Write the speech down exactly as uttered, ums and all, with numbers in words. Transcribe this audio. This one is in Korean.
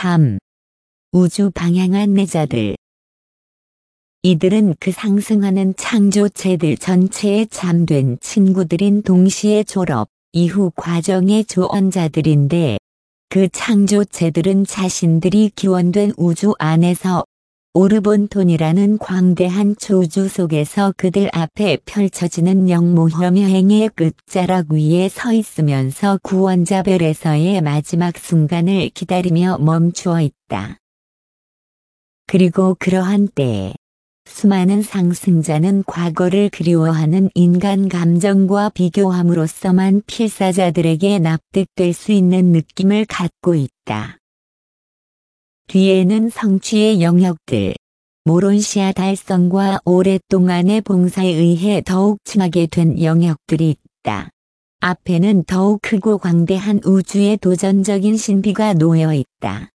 삼. 우주 방향 안내자들. 이들은 그 상승하는 창조체들 전체에 참된 친구들인 동시에 졸업 이후 과정의 조언자들인데, 그 창조체들은 자신들이 기원된 우주 안에서 오르본톤이라는 광대한 초우주 속에서 그들 앞에 펼쳐지는 영모험여행의 끝자락 위에 서 있으면서 구원자별에서의 마지막 순간을 기다리며 멈추어 있다. 그리고 그러한 때에 수많은 상승자는 과거를 그리워하는 인간 감정과 비교함으로써만 필사자들에게 납득될 수 있는 느낌을 갖고 있다. 뒤에는 성취의 영역들, 모론시아 달성과 오랫동안의 봉사에 의해 더욱 층하게 된 영역들이 있다. 앞에는 더욱 크고 광대한 우주의 도전적인 신비가 놓여 있다.